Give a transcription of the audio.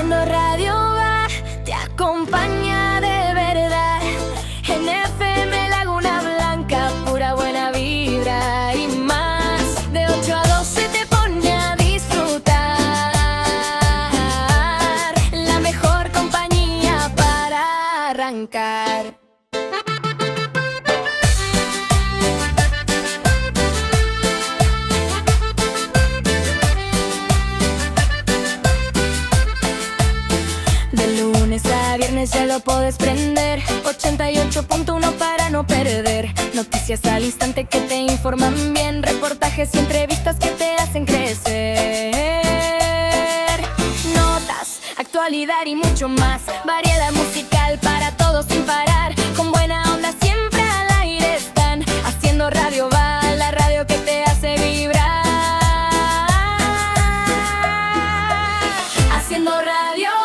Haciendo radio va, te acompaña de verdad. En FM Laguna Blanca, pura buena vibra y más. De 8 a 12 te pone a disfrutar. La mejor compañía para arrancar. Viernes ya lo puedes prender, 88.1 para no perder. Noticias al instante que te informan bien, reportajes y entrevistas que te hacen crecer. Notas, actualidad y mucho más, variedad musical para todos sin parar. Con buena onda siempre al aire están, haciendo radio va, la radio que te hace vibrar. Haciendo radio